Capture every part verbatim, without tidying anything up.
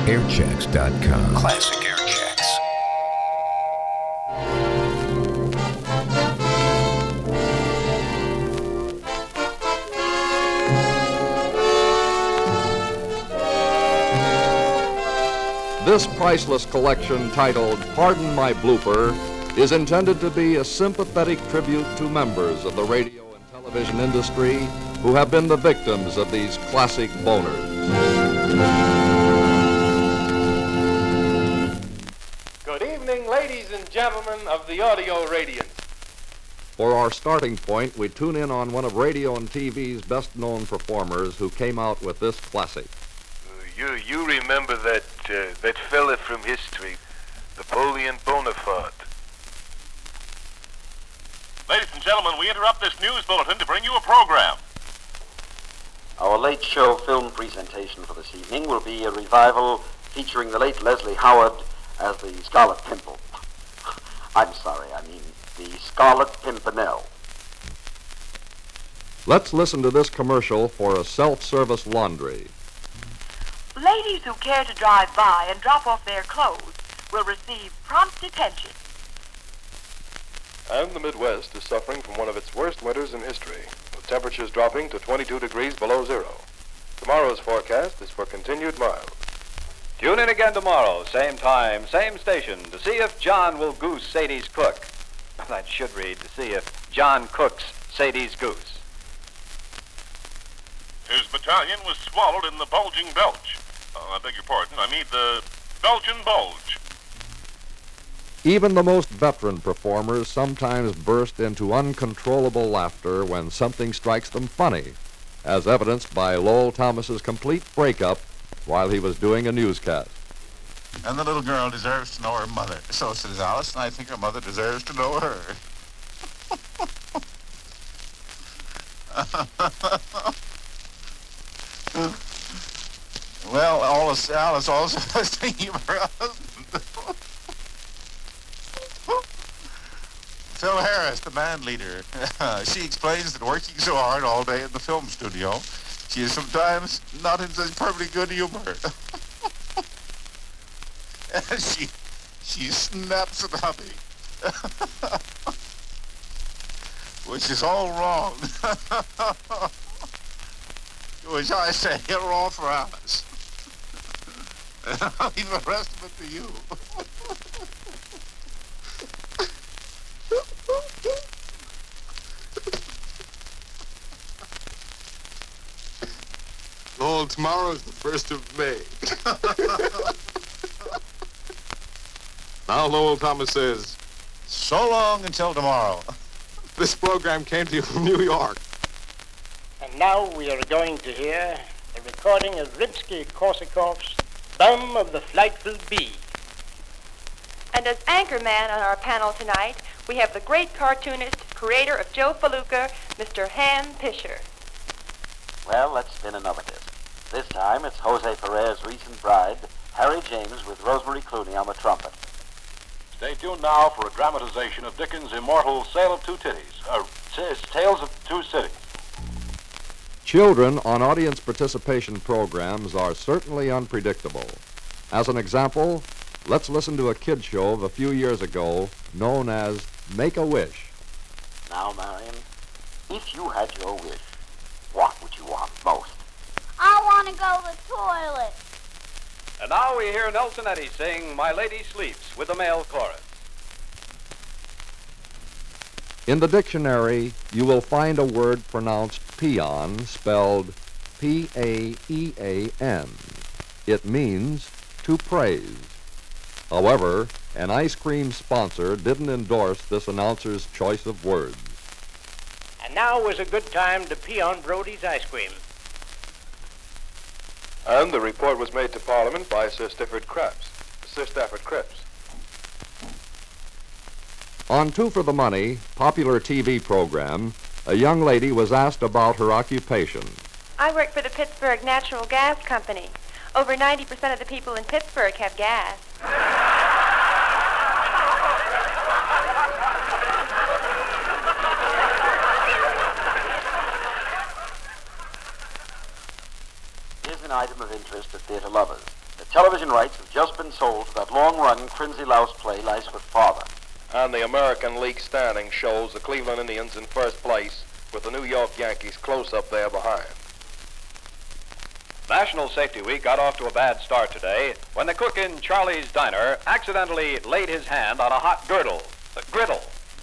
airchecks dot com. Classic Airchecks. This priceless collection, titled Pardon My Blooper, is intended to be a sympathetic tribute to members of the radio and television industry who have been the victims of these classic boners. Good evening, ladies and gentlemen of the audio radiance. For our starting point, we tune in on one of radio and T V's best-known performers who came out with this classic. You you remember that uh, that fella from history, Napoleon Bonaparte. Ladies and gentlemen, we interrupt this news bulletin to bring you a program. Our late show film presentation for this evening will be a revival featuring the late Leslie Howard as the Scarlet Pimple. I'm sorry, I mean the Scarlet Pimpernel. Let's listen to this commercial for a self-service laundry. Ladies who care to drive by and drop off their clothes will receive prompt attention. And the Midwest is suffering from one of its worst winters in history, with temperatures dropping to twenty-two degrees below zero. Tomorrow's forecast is for continued mild. Tune in again tomorrow, same time, same station, to see if John will goose Sadie's cook. That should read, to see if John cooks Sadie's goose. His battalion was swallowed in the bulging belch. Oh, I beg your pardon, I mean the Belgian bulge. Even the most veteran performers sometimes burst into uncontrollable laughter when something strikes them funny, as evidenced by Lowell Thomas's complete breakup while he was doing a newscast. And the little girl deserves to know her mother. So says Alice, and I think her mother deserves to know her. Well, Alice, Alice also was thinking of her husband. Phil Harris, the band leader. She explains that working so hard all day in the film studio, she is sometimes not in such perfectly good humor. And she, she snaps at hubby. Which is all wrong. Which I say, you're all for Alice. And I'll leave the rest of it to you. Oh, tomorrow's the first of May. Now Lowell Thomas says, So long until tomorrow. this program came to you from New York. And now we are going to hear a recording of Rimsky-Korsakov's Bum of the Flightful Bee. And as anchorman on our panel tonight, we have the great cartoonist, creator of Joe Faluca, Mister Ham Pisher. Well, let's spin another disc. This time it's Jose Perez's recent bride, Harry James, with Rosemary Clooney on the trumpet. Stay tuned now for a dramatization of Dickens' immortal Sale of Two Titties, or t- Tales of Two Cities. Children on audience participation programs are certainly unpredictable. As an example, let's listen to a kid show of a few years ago known as Make-A-Wish. Now, Marion, if you had your wish, what would you want most? I want to go to the toilet. And now we hear Nelson Eddy sing My Lady Sleeps with the male chorus. In the dictionary, you will find a word pronounced peon, spelled P A E A N. It means to praise. However, an ice cream sponsor didn't endorse this announcer's choice of words. And now is a good time to pee on Brody's ice cream. And the report was made to Parliament by Sir Stafford Cripps. Sir Stafford Cripps. On Two for the Money, popular T V program, a young lady was asked about her occupation. I work for the Pittsburgh Natural Gas Company. Over ninety percent of the people in Pittsburgh have gas. Here's an item of interest to theater lovers. The television rights have just been sold to that long-run Crinzy Louse play, Lice with Father. And the American League standing shows the Cleveland Indians in first place, with the New York Yankees close up there behind. National Safety Week got off to a bad start today when the cook in Charlie's Diner accidentally laid his hand on a hot girdle, a griddle.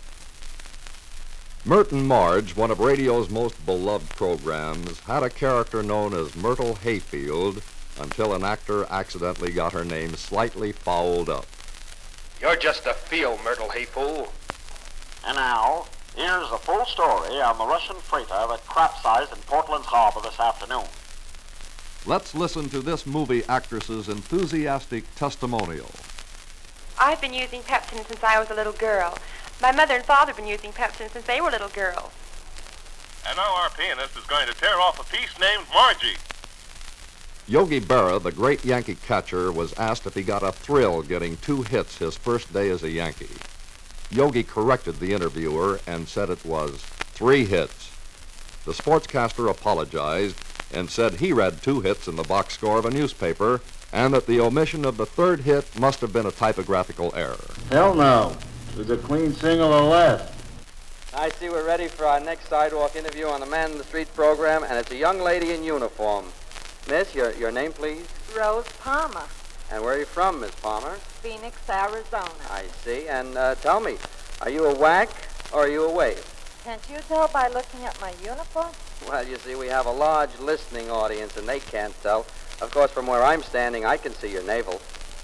Merton Marge, one of radio's most beloved programs, had a character known as Myrtle Hayfield until an actor accidentally got her name slightly fouled up. You're just a feel, Myrtle Hayfool. And now, here's the full story on the Russian freighter that capsized in Portland's harbor this afternoon. Let's listen to this movie actress's enthusiastic testimonial. I've been using Pepsin since I was a little girl. My mother and father have been using Pepsin since they were little girls. And now our pianist is going to tear off a piece named Margie. Yogi Berra, the great Yankee catcher, was asked if he got a thrill getting two hits his first day as a Yankee. Yogi corrected the interviewer and said it was three hits. The sportscaster apologized and said he read two hits in the box score of a newspaper and that the omission of the third hit must have been a typographical error. Hell no. It was a clean single or less. I see we're ready for our next sidewalk interview on the Man in the Street program, and it's a young lady in uniform. Miss, your, your name, please? Rose Palmer, And where are you from, Miss Palmer? Phoenix, Arizona. I see. And uh, tell me, are you a whack or are you a wave? Can't you tell by looking at my uniform? Well, you see, we have a large listening audience, and they can't tell. Of course, from where I'm standing, I can see your navel.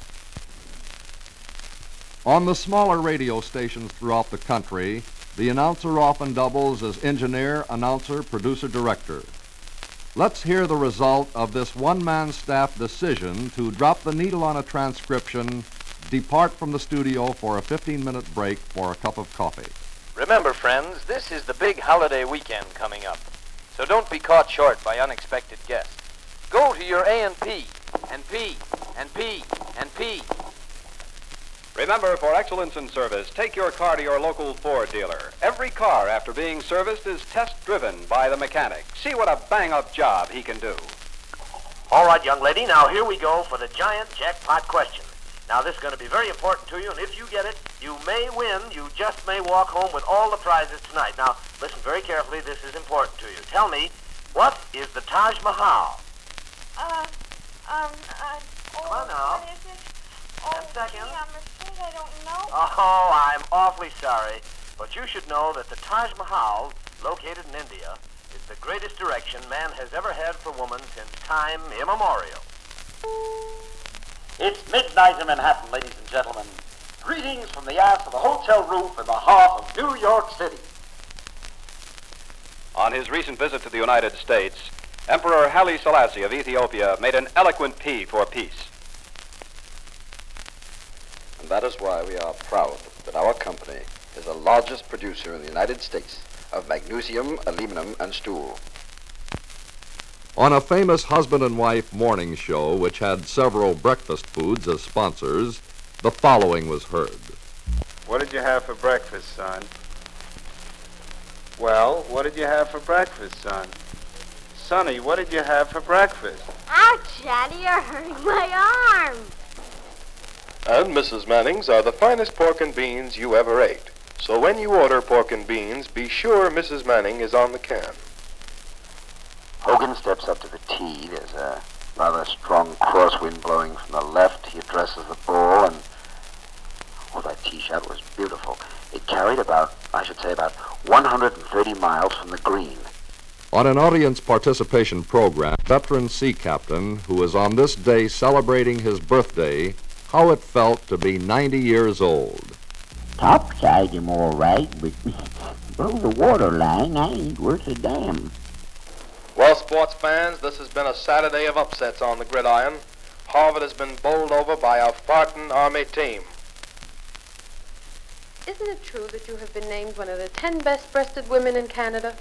On the smaller radio stations throughout the country, the announcer often doubles as engineer, announcer, producer, director. Let's hear the result of this one-man staff decision to drop the needle on a transcription, depart from the studio for a fifteen-minute break for a cup of coffee. Remember, friends, this is the big holiday weekend coming up, so don't be caught short by unexpected guests. Go to your A and P, and P, and P, and P. Remember, for excellence in service, take your car to your local Ford dealer. Every car, after being serviced, is test-driven by the mechanic. See what a bang-up job he can do. All right, young lady, now here we go for the giant jackpot question. Now, this is going to be very important to you, and if you get it, you may win. You just may walk home with all the prizes tonight. Now, listen very carefully. This is important to you. Tell me, what is the Taj Mahal? Uh, um, uh, oh, Come on now. what is it? Ten Oh, seconds. gee, I'm afraid I don't know. Oh, I'm awfully sorry, but you should know that the Taj Mahal, located in India, is the greatest direction man has ever had for woman since time immemorial. It's midnight in Manhattan, ladies and gentlemen. Greetings from the aft of a hotel roof in the heart of New York City. On his recent visit to the United States, Emperor Haile Selassie of Ethiopia made an eloquent plea for peace. And that is why we are proud that our company is the largest producer in the United States of magnesium, aluminum, and steel. On a famous husband and wife morning show, which had several breakfast foods as sponsors, the following was heard. What did you have for breakfast, son? Well, what did you have for breakfast, son? Sonny, what did you have for breakfast? Ouch, Daddy, you're hurting my arm. And Missus Manning's are the finest pork and beans you ever ate. So when you order pork and beans, be sure Missus Manning is on the can. Hogan steps up to the tee. There's a rather strong crosswind blowing from the left. He addresses the ball, and oh, that tee shot was beautiful. It carried about, I should say, about one hundred thirty miles from the green. On an audience participation program, veteran sea captain, who was on this day celebrating his birthday, how it felt to be ninety years old. Topside I'm all right, but below the waterline, I ain't worth a damn. Well, sports fans, this has been a Saturday of upsets on the gridiron. Harvard has been bowled over by a farting Army team. Isn't it true that you have been named one of the ten best-breasted women in Canada?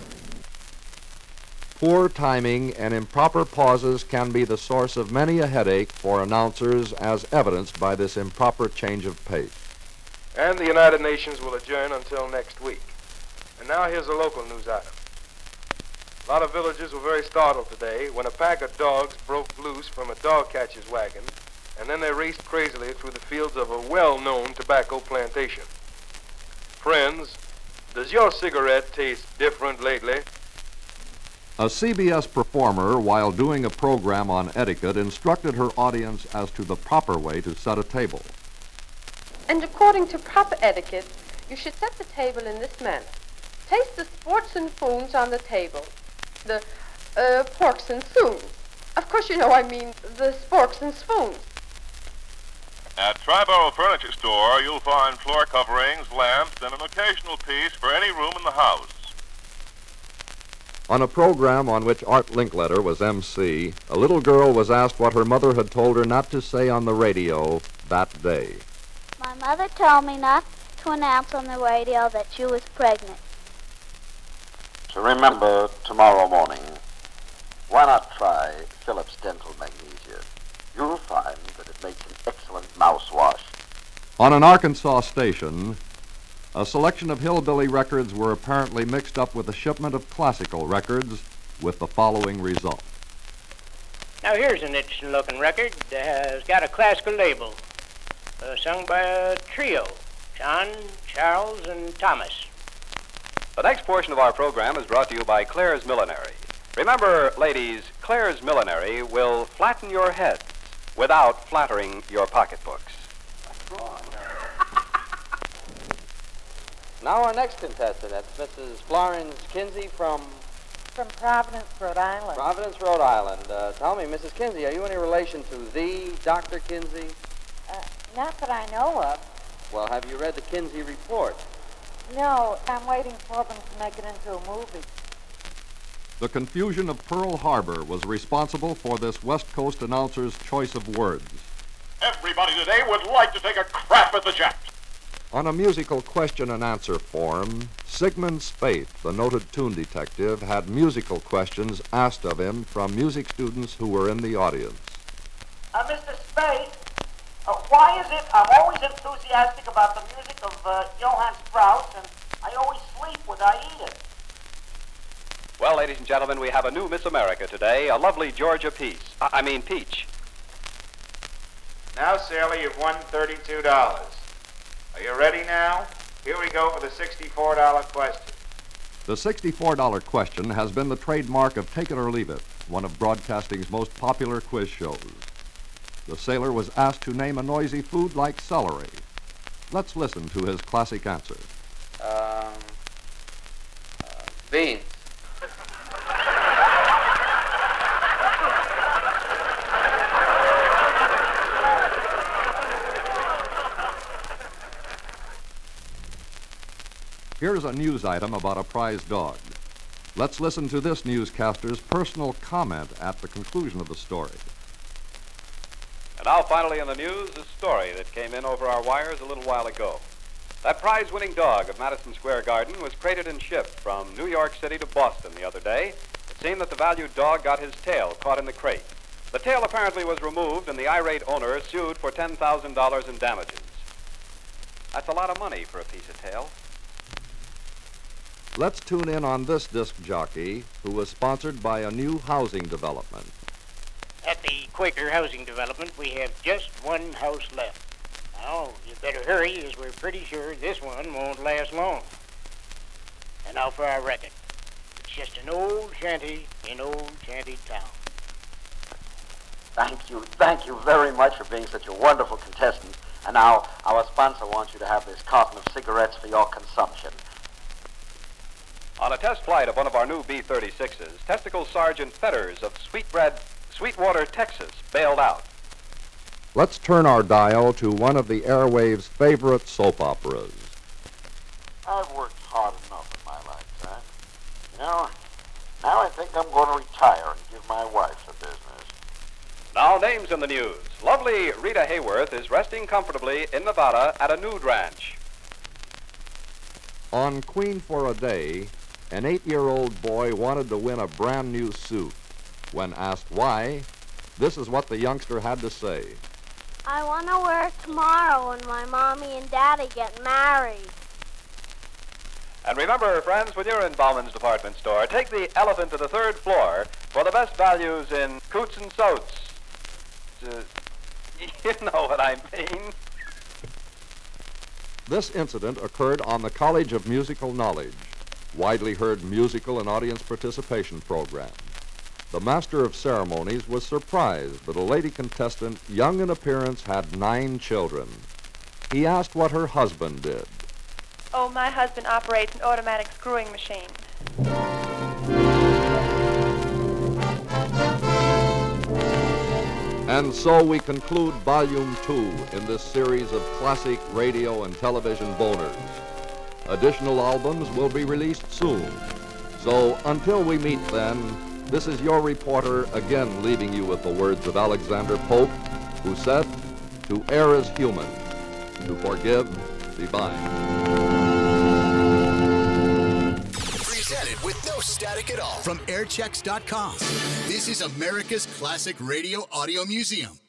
Poor timing and improper pauses can be the source of many a headache for announcers, as evidenced by this improper change of pace. And the United Nations will adjourn until next week. And now here's a local news item. A lot of villagers were very startled today when a pack of dogs broke loose from a dog catcher's wagon, and then they raced crazily through the fields of a well-known tobacco plantation. Friends, does your cigarette taste different lately? A C B S performer, while doing a program on etiquette, instructed her audience as to the proper way to set a table. And according to proper etiquette, you should set the table in this manner. Taste the sports and spoons on the table. The uh, porks and spoons. Of course, you know I mean the sporks and spoons. At Triborough Furniture Store, you'll find floor coverings, lamps, and an occasional piece for any room in the house. On a program on which Art Linkletter was M C, a little girl was asked what her mother had told her not to say on the radio that day. My mother told me not to announce on the radio that she was pregnant. To remember tomorrow morning, why not try Phillips Dental Magnesia? You'll find that it makes an excellent mouthwash. On an Arkansas station, a selection of hillbilly records were apparently mixed up with a shipment of classical records with the following result. Now here's an interesting-looking record that has got a classical label, uh, sung by a trio, John, Charles, and Thomas. The next portion of our program is brought to you by Claire's Millinery. Remember, ladies, Claire's Millinery will flatten your heads without flattering your pocketbooks. Now our next contestant, that's Missus Florence Kinsey from... From Providence, Rhode Island. Providence, Rhode Island. Uh, tell me, Missus Kinsey, are you any relation to the Doctor Kinsey? Uh, not that I know of. Well, have you read the Kinsey Report? No, I'm waiting for them to make it into a movie. The confusion of Pearl Harbor was responsible for this West Coast announcer's choice of words. Everybody today would like to take a crap at the Japs. On a musical question and answer form, Sigmund Spaeth, the noted tune detective, had musical questions asked of him from music students who were in the audience. Uh, Mister Spade, uh, why is it I'm always enthusiastic about the music of uh, Johann Strauss, and I always sleep when I eat it? Well, ladies and gentlemen, we have a new Miss America today, a lovely Georgia Peach. I, I mean Peach. Now, Sally, you've won thirty-two dollars. Are you ready now? Here we go for the sixty-four dollar question. The sixty-four dollar question has been the trademark of Take It or Leave It, one of broadcasting's most popular quiz shows. The sailor was asked to name a noisy food like celery. Let's listen to his classic answer. Um, uh, beans. Here's a news item about a prize dog. Let's listen to this newscaster's personal comment at the conclusion of the story. And now, finally in the news, a story that came in over our wires a little while ago. That prize-winning dog of Madison Square Garden was crated and shipped from New York City to Boston the other day. It seemed that the valued dog got his tail caught in the crate. The tail apparently was removed, and the irate owner sued for ten thousand dollars in damages. That's a lot of money for a piece of tail. Let's tune in on this disc jockey, who was sponsored by a new housing development. At the Quaker Housing Development, we have just one house left. Now, you better hurry, as we're pretty sure this one won't last long. And now for our record. It's just an old shanty in old shanty town. Thank you, thank you very much for being such a wonderful contestant. And now, our sponsor wants you to have this carton of cigarettes for your consumption. On a test flight of one of our new B thirty-sixes, Testicle Sergeant Fetters of Sweetbread, Sweetwater, Texas, bailed out. Let's turn our dial to one of the airwaves' favorite soap operas. I've worked hard enough in my lifetime. You know, now I think I'm going to retire and give my wife the business. Now, names in the news. Lovely Rita Hayworth is resting comfortably in Nevada at a nude ranch. On Queen for a Day, an eight-year-old boy wanted to win a brand new suit. When asked why, this is what the youngster had to say. I want to wear it tomorrow when my mommy and daddy get married. And remember, friends, when you're in Bauman's department store, take the elephant to the third floor for the best values in coots and soats. Uh, you know what I mean. This incident occurred on the College of Musical Knowledge, widely heard musical and audience participation program. The Master of Ceremonies was surprised that a lady contestant, young in appearance, had nine children. He asked what her husband did. Oh, my husband operates an automatic screwing machine. And so we conclude Volume two in this series of classic radio and television boners. Additional albums will be released soon. So until we meet then, this is your reporter again leaving you with the words of Alexander Pope, who said, "To err is human, to forgive divine." Presented with no static at all from airchecks dot com. This is America's Classic Radio Audio Museum.